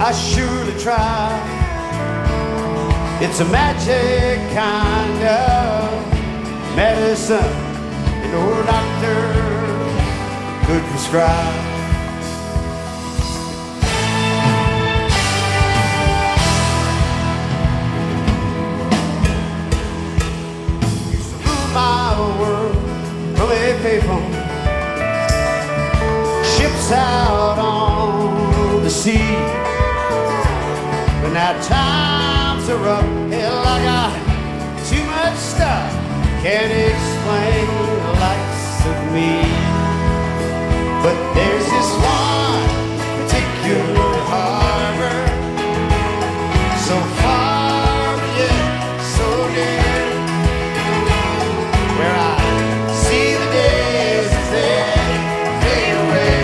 I surely try. It's a magic kind of medicine that no doctor could prescribe. Used to rule my world from a payphone, ships out on the sea. But now times are rough, hell, I got too much stuff, can't explain the likes of me. But there's this one particular harbor, so far yet so near, where I see the days as they fade away,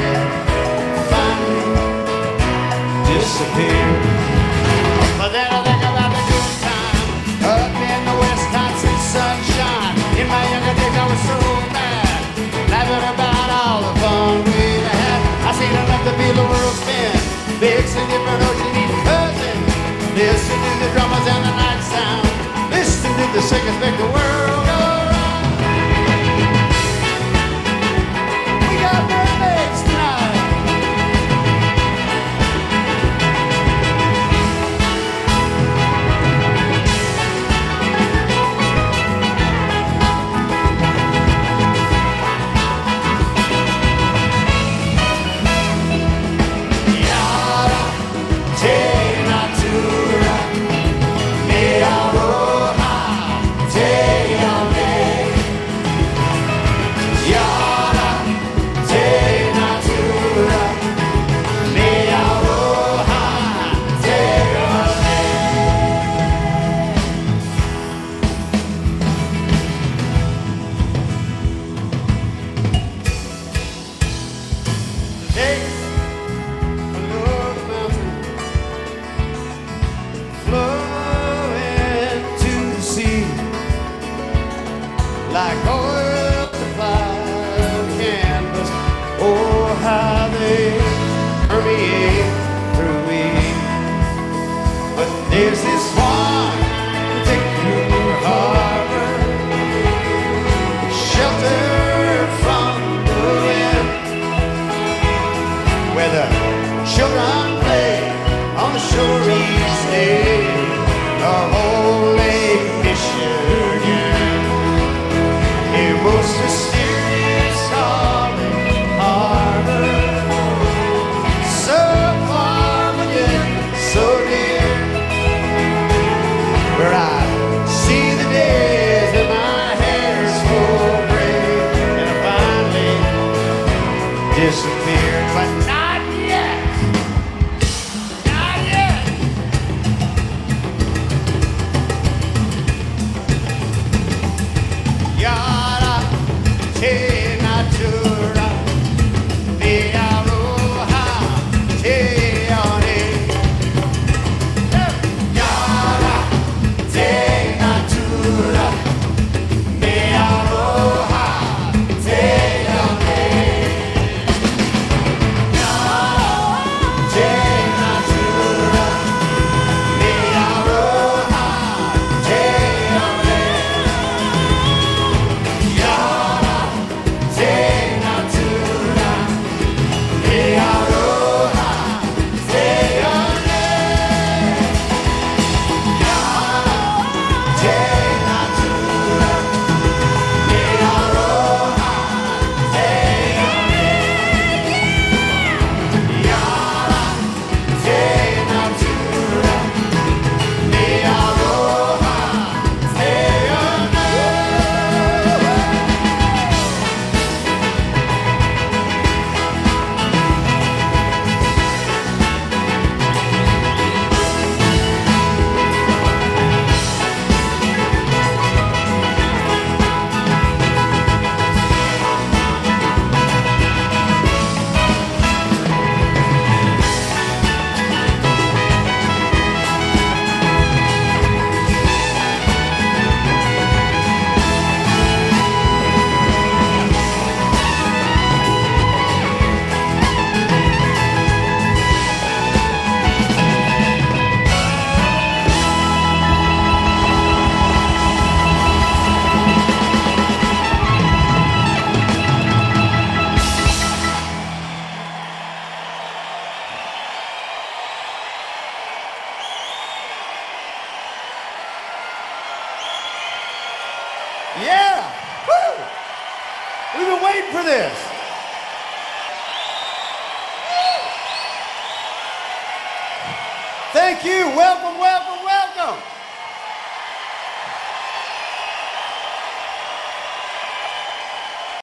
finally disappear. But then I think about the good time up in the Wisconsin sunshine. In my younger days I was so mad, laughing about all the fun we had. I seen enough to feel the world spin, mixing different ocean each cousin. Listen to the drummers and the night sound, listen to the singers make the world go round. We got mermaids tonight. Like oil supplied canvas, oh how they permeate through me. But there's this one particular harbor, shelter from the wind, where the children play on the shore each day, the whole Lake Michigan. Most mysterious calling harbor, so far but yet so near, where I see the days that my hair's full gray and I finally disappeared. But not yet, not yet. Yada, te natura, me aroha, te one. Yada, te natura, me aroha, te one. Yada, te natura, me aroha, te one. Yada, te natura. Yeah! Woo! We've been waiting for this. Thank you. Welcome, welcome.